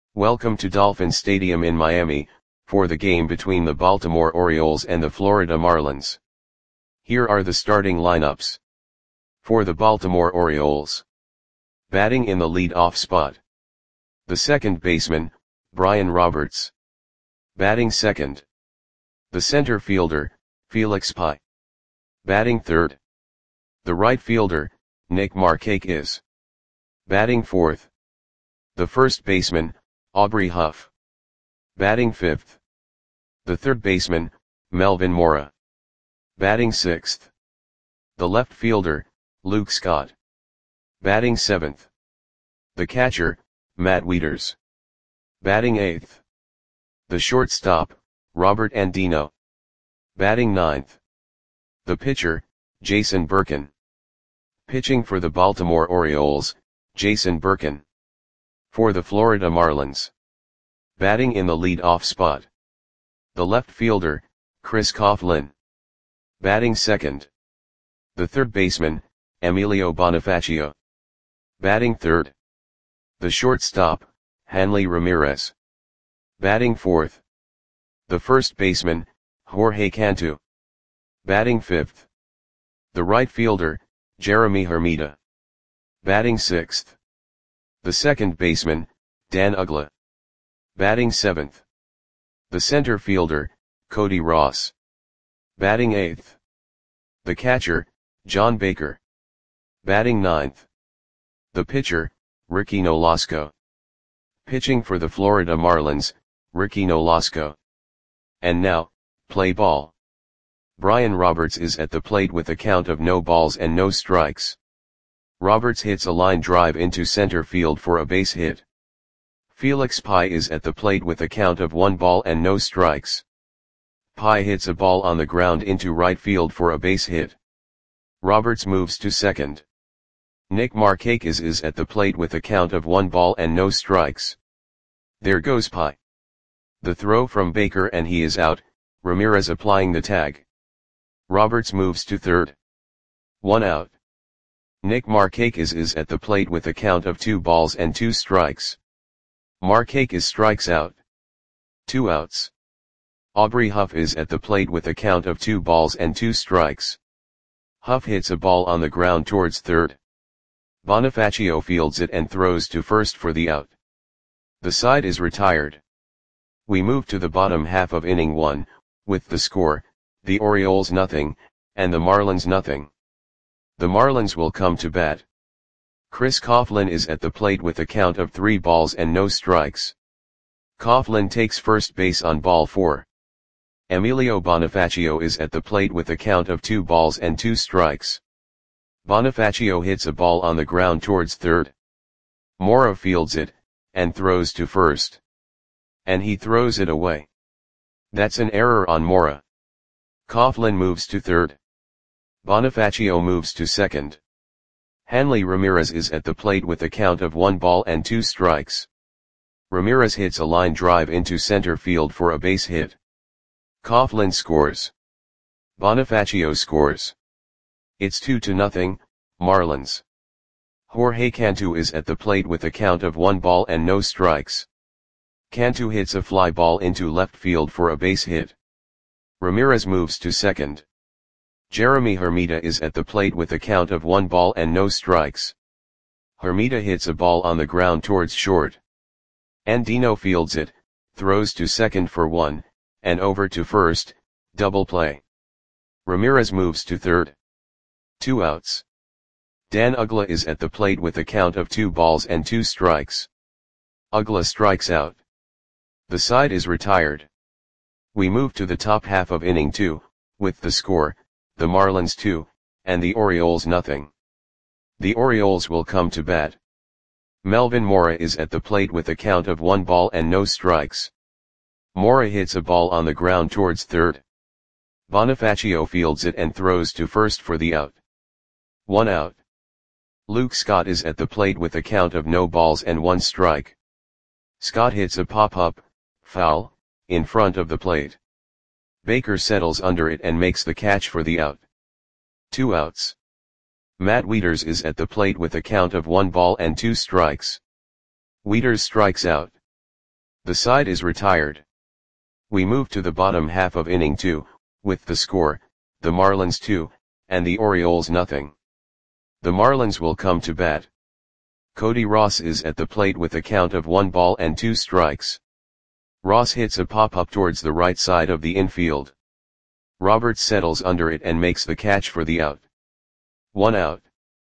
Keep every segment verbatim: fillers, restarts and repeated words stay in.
Welcome to Dolphin Stadium in Miami, for the game between the Baltimore Orioles and the Florida Marlins. Here are the starting lineups. For the Baltimore Orioles. Batting in the lead-off spot. The second baseman, Brian Roberts. Batting second. The center fielder, Felix Pie. Batting third. The right fielder, Nick Markakis. Batting fourth. The first baseman, Aubrey Huff. Batting fifth. The third baseman, Melvin Mora. Batting sixth. The left fielder, Luke Scott. Batting seventh. The catcher, Matt Wieters. Batting eighth. The shortstop, Robert Andino. Batting ninth. The pitcher, Jason Birkin. Pitching for the Baltimore Orioles, Jason Birkin. For the Florida Marlins. Batting in the lead-off spot. The left fielder, Chris Coughlin. Batting second. The third baseman, Emilio Bonifacio. Batting third. The shortstop, Hanley Ramirez. Batting fourth. The first baseman, Jorge Cantu. Batting fifth. The right fielder, Jeremy Hermida. Batting sixth. The second baseman, Dan Uggla. Batting seventh. The center fielder, Cody Ross. Batting eighth. The catcher, John Baker. Batting ninth. The pitcher, Ricky Nolasco. Pitching for the Florida Marlins, Ricky Nolasco. And now, play ball. Brian Roberts is at the plate with a count of no balls and no strikes. Roberts hits a line drive into center field for a base hit. Felix Pie is at the plate with a count of one ball and no strikes. Pie hits a ball on the ground into right field for a base hit. Roberts moves to second. Nick Markakis is at the plate with a count of one ball and no strikes. There goes Pie. The throw from Baker and he is out, Ramirez applying the tag. Roberts moves to third. One out. Nick Markakis is at the plate with a count of two balls and two strikes. Markakis strikes out. Two outs. Aubrey Huff is at the plate with a count of two balls and two strikes. Huff hits a ball on the ground towards third. Bonifacio fields it and throws to first for the out. The side is retired. We move to the bottom half of inning one, with the score, the Orioles nothing, and the Marlins nothing. The Marlins will come to bat. Chris Coughlin is at the plate with a count of three balls and no strikes. Coughlin takes first base on ball four. Emilio Bonifacio is at the plate with a count of two balls and two strikes. Bonifacio hits a ball on the ground towards third. Mora fields it, and throws to first. And he throws it away. That's an error on Mora. Coughlin moves to third. Bonifacio moves to second. Hanley Ramirez is at the plate with a count of one ball and two strikes. Ramirez hits a line drive into center field for a base hit. Coughlin scores. Bonifacio scores. It's two to nothing, Marlins. Jorge Cantu is at the plate with a count of one ball and no strikes. Cantu hits a fly ball into left field for a base hit. Ramirez moves to second. Jeremy Hermida is at the plate with a count of one ball and no strikes. Hermida hits a ball on the ground towards short. Andino fields it, throws to second for one, and over to first, double play. Ramirez moves to third. Two outs. Dan Uggla is at the plate with a count of two balls and two strikes. Uggla strikes out. The side is retired. We move to the top half of inning two, with the score, the Marlins two, and the Orioles nothing. The Orioles will come to bat. Melvin Mora is at the plate with a count of one ball and no strikes. Mora hits a ball on the ground towards third. Bonifacio fields it and throws to first for the out. One out. Luke Scott is at the plate with a count of no balls and one strike. Scott hits a pop-up, foul, in front of the plate. Baker settles under it and makes the catch for the out. Two outs. Matt Wieters is at the plate with a count of one ball and two strikes. Wieters strikes out. The side is retired. We move to the bottom half of inning two, with the score, the Marlins two, and the Orioles nothing. The Marlins will come to bat. Cody Ross is at the plate with a count of one ball and two strikes. Ross hits a pop-up towards the right side of the infield. Roberts settles under it and makes the catch for the out. One out.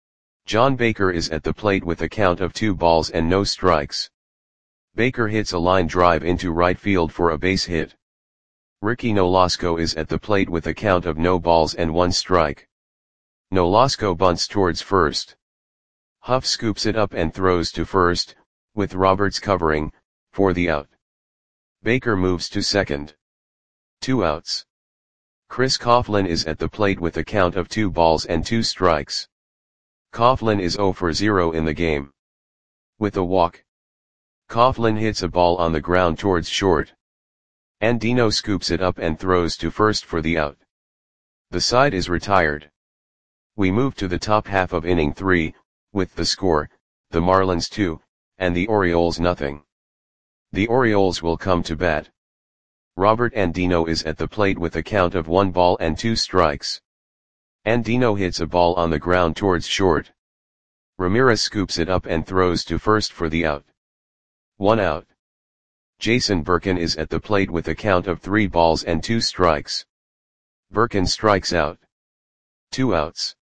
John Baker is at the plate with a count of two balls and no strikes. Baker hits a line drive into right field for a base hit. Ricky Nolasco is at the plate with a count of no balls and one strike. Nolasco bunts towards first. Huff scoops it up and throws to first, with Roberts covering, for the out. Baker moves to second. Two outs. Chris Coughlin is at the plate with a count of two balls and two strikes. Coughlin is zero for zero in the game. With a walk. Coughlin hits a ball on the ground towards short. Andino scoops it up and throws to first for the out. The side is retired. We move to the top half of inning three, with the score, the Marlins two, and the Orioles nothing. The Orioles will come to bat. Robert Andino is at the plate with a count of one ball and two strikes. Andino hits a ball on the ground towards short. Ramirez scoops it up and throws to first for the out. One out. Jason Birkin is at the plate with a count of three balls and two strikes. Birkin strikes out. Two outs.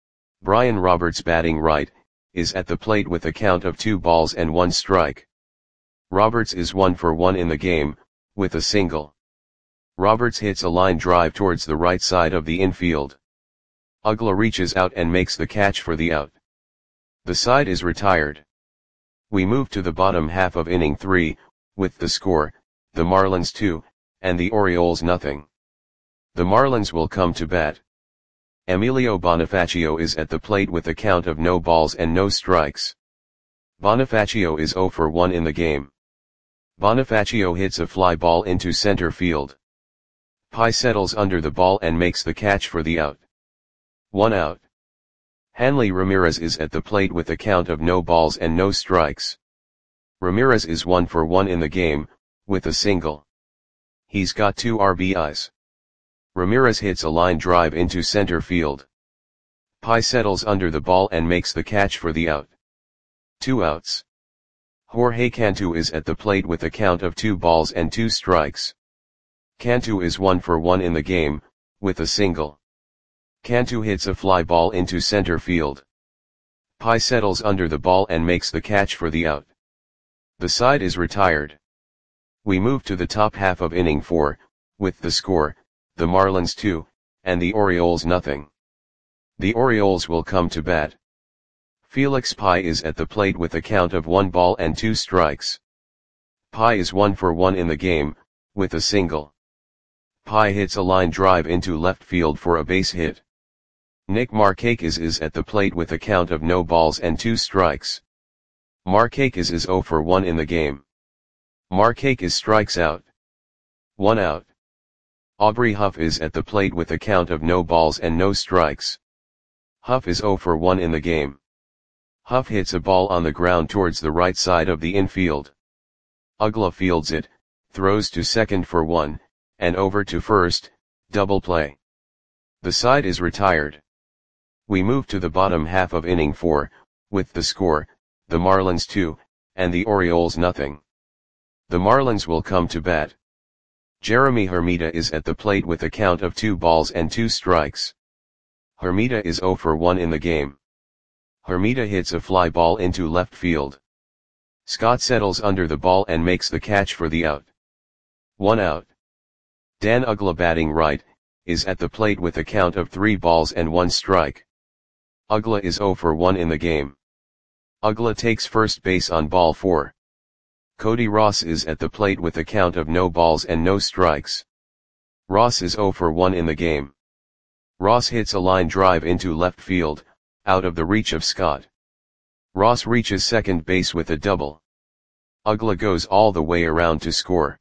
Brian Roberts, batting right, is at the plate with a count of two balls and one strike. Roberts is one for one in the game, with a single. Roberts hits a line drive towards the right side of the infield. Uggla reaches out and makes the catch for the out. The side is retired. We move to the bottom half of inning three, with the score, the Marlins two, and the Orioles nothing. The Marlins will come to bat. Emilio Bonifacio is at the plate with a count of no balls and no strikes. Bonifacio is zero for one in the game. Bonifacio hits a fly ball into center field. Pye settles under the ball and makes the catch for the out. One out. Hanley Ramirez is at the plate with a count of no balls and no strikes. Ramirez is one for one in the game, with a single. He's got two R B Is. Ramirez hits a line drive into center field. Pye settles under the ball and makes the catch for the out. Two outs. Jorge Cantu is at the plate with a count of two balls and two strikes. Cantu is one for one in the game, with a single. Cantu hits a fly ball into center field. Pye settles under the ball and makes the catch for the out. The side is retired. We move to the top half of inning four, with the score, the Marlins two, and the Orioles nothing. The Orioles will come to bat. Felix Pye is at the plate with a count of one ball and two strikes. Pye is one for one in the game, with a single. Pye hits a line drive into left field for a base hit. Nick Markakis is at the plate with a count of no balls and two strikes. Markakis is zero for one in the game. Markakis strikes out. One out. Aubrey Huff is at the plate with a count of no balls and no strikes. Huff is zero for one in the game. Huff hits a ball on the ground towards the right side of the infield. Uggla fields it, throws to second for one, and over to first, double play. The side is retired. We move to the bottom half of inning four, with the score, the Marlins two, and the Orioles nothing. The Marlins will come to bat. Jeremy Hermida is at the plate with a count of two balls and two strikes. Hermida is zero for one in the game. Hermida hits a fly ball into left field. Scott settles under the ball and makes the catch for the out. One out. Dan Uggla, batting right, is at the plate with a count of three balls and one strike. Uggla is zero for one in the game. Uggla takes first base on ball four. Cody Ross is at the plate with a count of no balls and no strikes. Ross is zero for one in the game. Ross hits a line drive into left field, out of the reach of Scott. Ross reaches second base with a double. Uggla goes all the way around to score.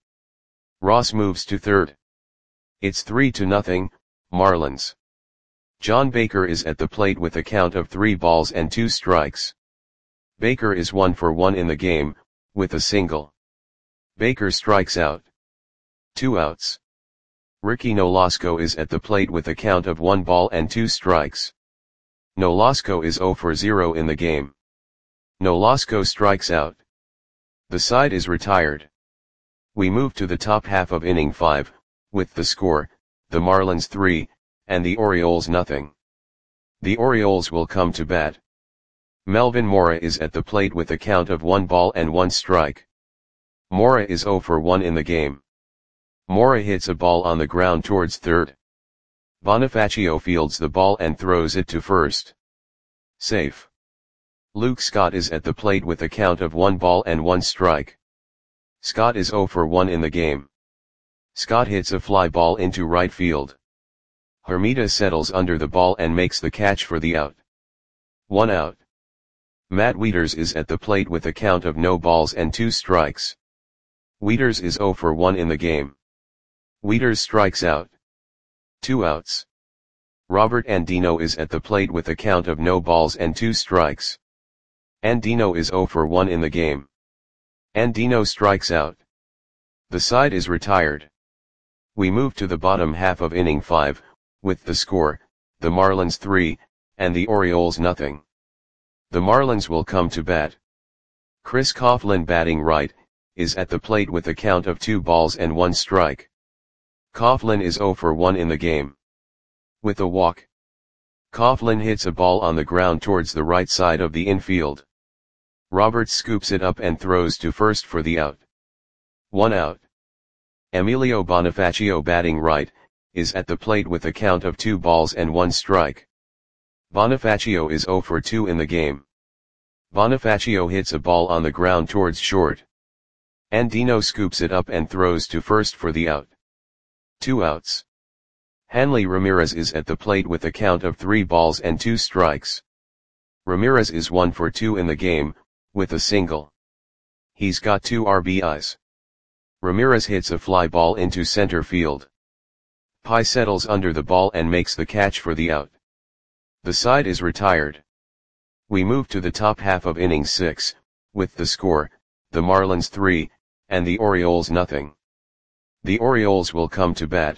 Ross moves to third. It's three to nothing, Marlins. John Baker is at the plate with a count of three balls and two strikes. Baker is one for one in the game, with a single. Baker strikes out. Two outs. Ricky Nolasco is at the plate with a count of one ball and two strikes. Nolasco is zero for zero in the game. Nolasco strikes out. The side is retired. We move to the top half of inning five, with the score, the Marlins three, and the Orioles nothing. The Orioles will come to bat. Melvin Mora is at the plate with a count of one ball and one strike. Mora is zero for one in the game. Mora hits a ball on the ground towards third. Bonifacio fields the ball and throws it to first. Safe. Luke Scott is at the plate with a count of one ball and one strike. Scott is zero for one in the game. Scott hits a fly ball into right field. Hermida settles under the ball and makes the catch for the out. One out. Matt Wieters is at the plate with a count of no balls and two strikes. Wieters is zero for one in the game. Wieters strikes out. Two outs. Robert Andino is at the plate with a count of no balls and two strikes. Andino is zero for one in the game. Andino strikes out. The side is retired. We move to the bottom half of inning five, with the score, the Marlins three, and the Orioles nothing. The Marlins will come to bat. Chris Coughlin, batting right, is at the plate with a count of two balls and one strike. Coughlin is zero for one in the game. With a walk. Coughlin hits a ball on the ground towards the right side of the infield. Roberts scoops it up and throws to first for the out. One out. Emilio Bonifacio, batting right, is at the plate with a count of two balls and one strike. Bonifacio is zero for two in the game. Bonifacio hits a ball on the ground towards short. Andino scoops it up and throws to first for the out. Two outs. Hanley Ramirez is at the plate with a count of three balls and two strikes. Ramirez is one for two in the game, with a single. He's got two R B Is. Ramirez hits a fly ball into center field. Pye settles under the ball and makes the catch for the out. The side is retired. We move to the top half of inning six, with the score, the Marlins three, and the Orioles nothing. The Orioles will come to bat.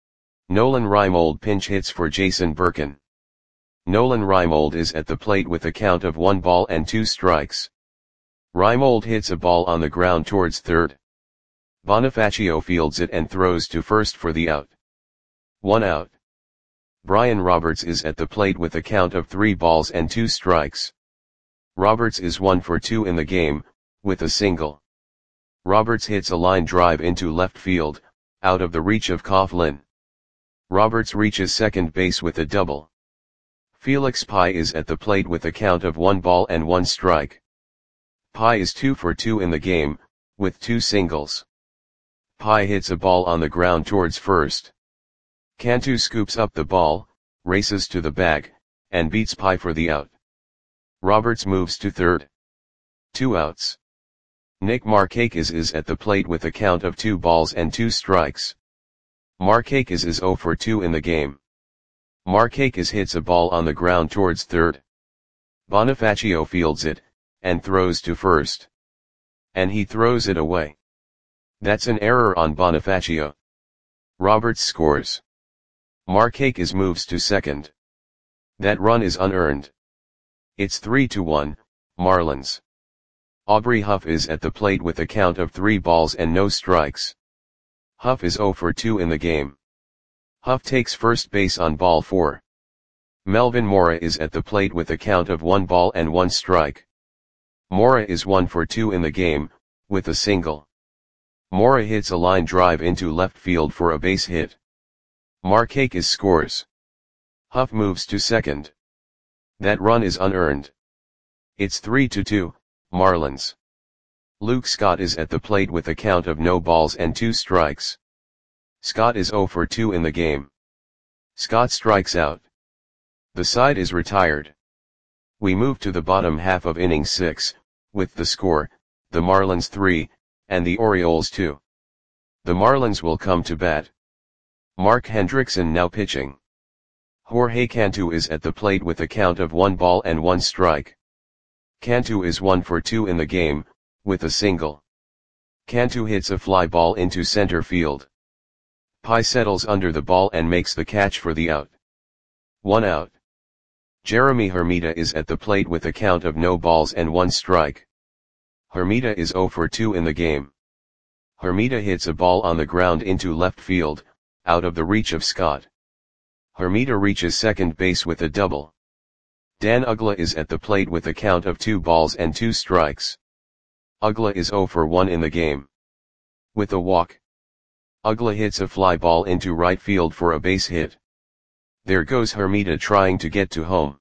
Nolan Reimold pinch hits for Jason Birkin. Nolan Reimold is at the plate with a count of one ball and two strikes. Reimold hits a ball on the ground towards third. Bonifacio fields it and throws to first for the out. One out. Brian Roberts is at the plate with a count of three balls and two strikes. Roberts is one for two in the game, with a single. Roberts hits a line drive into left field, out of the reach of Coughlin. Roberts reaches second base with a double. Felix Pye is at the plate with a count of one ball and one strike. Pye is two for two in the game, with two singles. Pye hits a ball on the ground towards first. Cantu scoops up the ball, races to the bag, and beats Pye for the out. Roberts moves to third. Two outs. Nick Markakis is at the plate with a count of two balls and two strikes. Markakis is zero for two in the game. Markakis hits a ball on the ground towards third. Bonifacio fields it, and throws to first. And he throws it away. That's an error on Bonifacio. Roberts scores. Markakis moves to second. That run is unearned. It's three to one, Marlins. Aubrey Huff is at the plate with a count of three balls and no strikes. Huff is zero for two in the game. Huff takes first base on ball four. Melvin Mora is at the plate with a count of one ball and one strike. Mora is one for two in the game, with a single. Mora hits a line drive into left field for a base hit. Markakis scores. Huff moves to second. That run is unearned. It's three to two, Marlins. Luke Scott is at the plate with a count of no balls and two strikes. Scott is zero for two in the game. Scott strikes out. The side is retired. We move to the bottom half of inning six, with the score, the Marlins three, and the Orioles two. The Marlins will come to bat. Mark Hendrickson now pitching. Jorge Cantu is at the plate with a count of one ball and one strike. Cantu is one for two in the game, with a single. Cantu hits a fly ball into center field. Pi settles under the ball and makes the catch for the out. One out. Jeremy Hermida is at the plate with a count of no balls and one strike. Hermida is zero for two in the game. Hermida hits a ball on the ground into left field, out of the reach of Scott. Hermida reaches second base with a double. Dan Uggla is at the plate with a count of two balls and two strikes. Uggla is zero for one in the game. With a walk, Uggla hits a fly ball into right field for a base hit. There goes Hermida trying to get to home.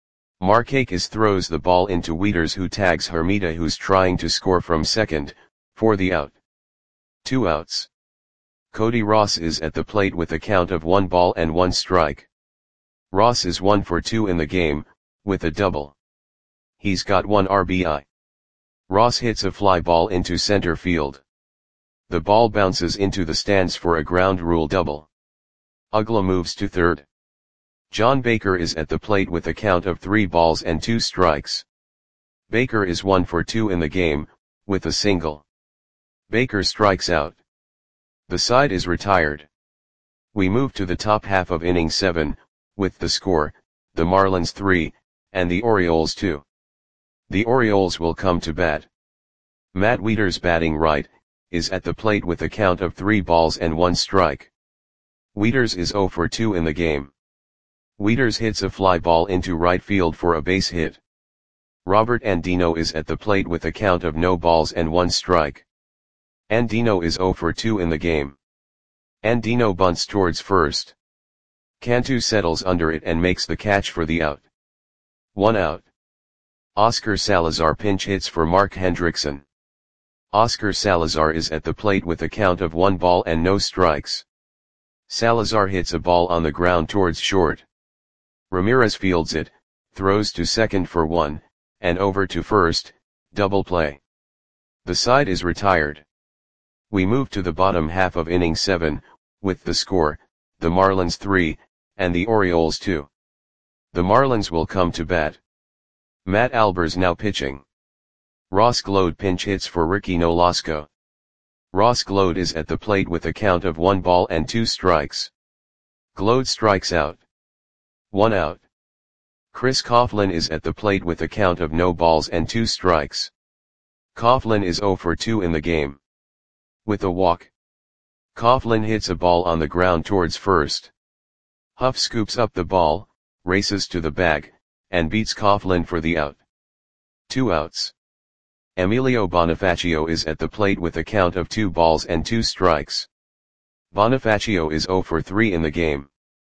Markakis throws the ball into Wieters, who tags Hermida, who's trying to score from second, for the out. Two outs. Cody Ross is at the plate with a count of one ball and one strike. Ross is one for two in the game, with a double. He's got one R B I. Ross hits a fly ball into center field. The ball bounces into the stands for a ground rule double. Uggla moves to third. John Baker is at the plate with a count of three balls and two strikes. Baker is one for two in the game, with a single. Baker strikes out. The side is retired. We move to the top half of inning seven, with the score, the Marlins three, and the Orioles two. The Orioles will come to bat. Matt Wieters, batting right, is at the plate with a count of three balls and one strike. Wieters is zero for two in the game. Wieters hits a fly ball into right field for a base hit. Robert Andino is at the plate with a count of no balls and one strike. Andino is zero for two in the game. Andino bunts towards first. Cantu settles under it and makes the catch for the out. One out. Oscar Salazar pinch hits for Mark Hendrickson. Oscar Salazar is at the plate with a count of one ball and no strikes. Salazar hits a ball on the ground towards short. Ramirez fields it, throws to second for one, and over to first, double play. The side is retired. We move to the bottom half of inning seven, with the score, the Marlins three, and the Orioles two. The Marlins will come to bat. Matt Albers now pitching. Ross Glode pinch hits for Ricky Nolasco. Ross Glode is at the plate with a count of one ball and two strikes. Glode strikes out. One out. Chris Coughlin is at the plate with a count of no balls and two strikes. Coughlin is zero for two in the game. With a walk, Coughlin hits a ball on the ground towards first. Huff scoops up the ball, races to the bag, and beats Coughlin for the out. Two outs. Emilio Bonifacio is at the plate with a count of two balls and two strikes. Bonifacio is zero for three in the game.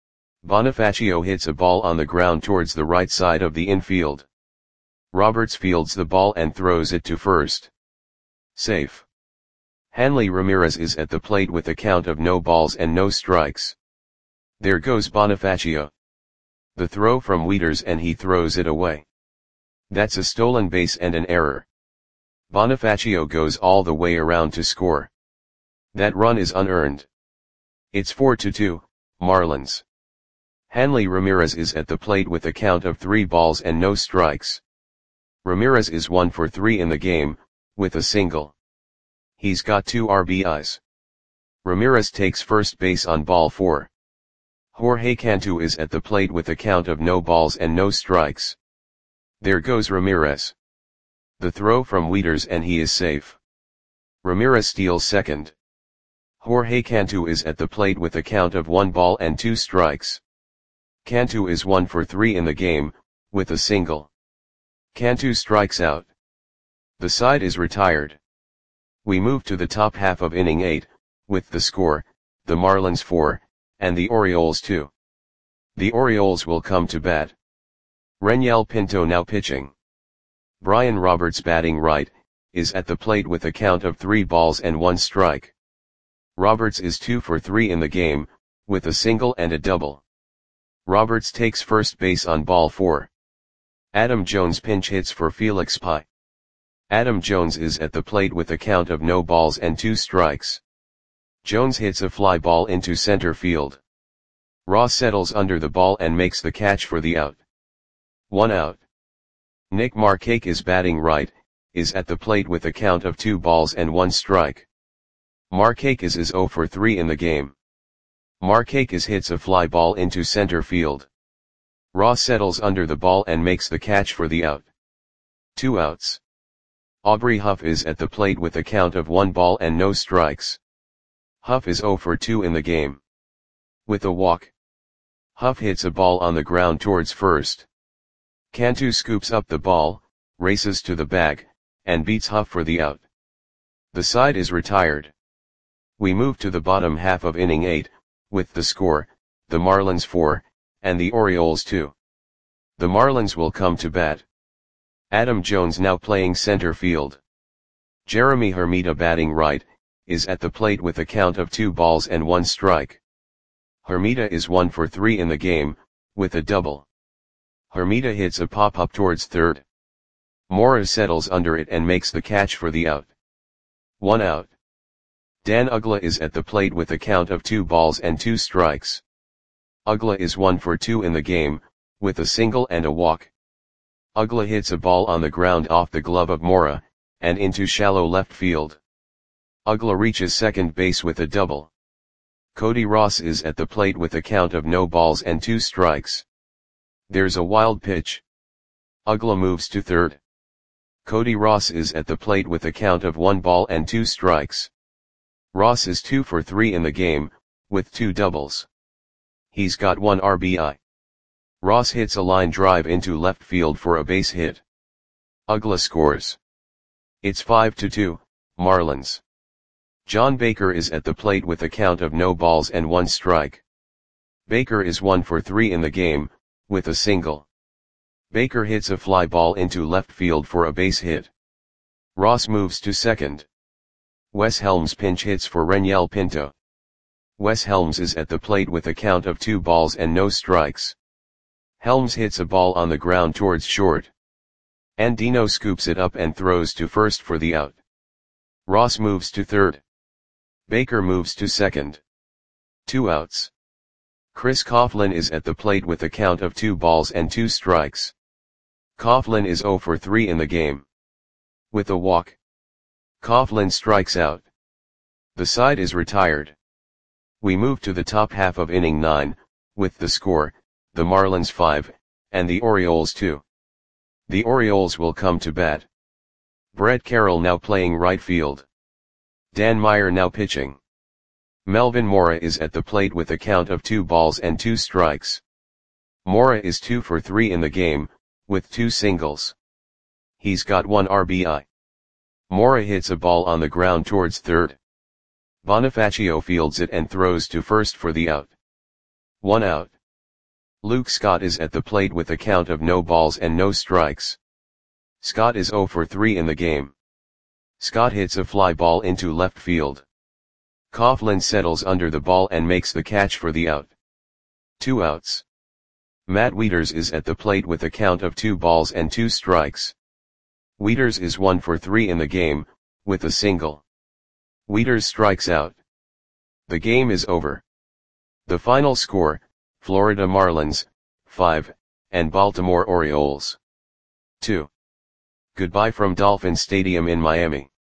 Bonifacio hits a ball on the ground towards the right side of the infield. Roberts fields the ball and throws it to first. Safe. Hanley Ramirez is at the plate with a count of no balls and no strikes. There goes Bonifacio. The throw from Wieters and he throws it away. That's a stolen base and an error. Bonifacio goes all the way around to score. That run is unearned. It's four to two, Marlins. Hanley Ramirez is at the plate with a count of three balls and no strikes. Ramirez is one for three in the game, with a single. He's got two R B Is. Ramirez takes first base on ball four. Jorge Cantu is at the plate with a count of no balls and no strikes. There goes Ramirez. The throw from Wieters and he is safe. Ramirez steals second. Jorge Cantu is at the plate with a count of one ball and two strikes. Cantu is one for three in the game, with a single. Cantu strikes out. The side is retired. We move to the top half of inning eight, with the score, the Marlins four, and the Orioles two. The Orioles will come to bat. Renyel Pinto now pitching. Brian Roberts, batting right, is at the plate with a count of three balls and one strike. Roberts is two for three in the game, with a single and a double. Roberts takes first base on ball four. Adam Jones pinch hits for Felix Pi. Adam Jones is at the plate with a count of no balls and two strikes. Jones hits a fly ball into center field. Ross settles under the ball and makes the catch for the out. One out. Nick Markakis, batting right, is at the plate with a count of two balls and one strike. Markakis is zero for three in the game. Markakis hits a fly ball into center field. Ross settles under the ball and makes the catch for the out. Two outs. Aubrey Huff is at the plate with a count of one ball and no strikes. Huff is zero for two in the game. With a walk, Huff hits a ball on the ground towards first. Cantu scoops up the ball, races to the bag, and beats Huff for the out. The side is retired. We move to the bottom half of inning eight, with the score, the Marlins four, and the Orioles two. The Marlins will come to bat. Adam Jones now playing center field. Jeremy Hermida batting right, is at the plate with a count of two balls and one strike. Hermida is one for three in the game, with a double. Hermida hits a pop-up towards third. Mora settles under it and makes the catch for the out. One out. Dan Uggla is at the plate with a count of two balls and two strikes. Uggla is one for two in the game, with a single and a walk. Uggla hits a ball on the ground off the glove of Mora, and into shallow left field. Uggla reaches second base with a double. Cody Ross is at the plate with a count of no balls and two strikes. There's a wild pitch. Uggla moves to third. Cody Ross is at the plate with a count of one ball and two strikes. Ross is two for three in the game, with two doubles. He's got one R B I. Ross hits a line drive into left field for a base hit. Uggla scores. It's five to two, Marlins. John Baker is at the plate with a count of no balls and one strike. Baker is one for three in the game, with a single. Baker hits a fly ball into left field for a base hit. Ross moves to second. Wes Helms pinch hits for Reniel Pinto. Wes Helms is at the plate with a count of two balls and no strikes. Helms hits a ball on the ground towards short. Andino scoops it up and throws to first for the out. Ross moves to third. Baker moves to second. Two outs. Chris Coughlin is at the plate with a count of two balls and two strikes. Coughlin is zero for three in the game. With a walk, Coughlin strikes out. The side is retired. We move to the top half of inning nine, with the score, the Marlins five, and the Orioles two. The Orioles will come to bat. Brett Carroll now playing right field. Dan Meyer now pitching. Melvin Mora is at the plate with a count of two balls and two strikes. Mora is two for three in the game, with two singles. He's got one R B I. Mora hits a ball on the ground towards third. Bonifacio fields it and throws to first for the out. One out. Luke Scott is at the plate with a count of no balls and no strikes. Scott is zero for three in the game. Scott hits a fly ball into left field. Coughlin settles under the ball and makes the catch for the out. Two outs. Matt Wieters is at the plate with a count of two balls and two strikes. Wieters is one for three in the game, with a single. Wieters strikes out. The game is over. The final score, Florida Marlins, five, and Baltimore Orioles, two. Goodbye from Dolphin Stadium in Miami.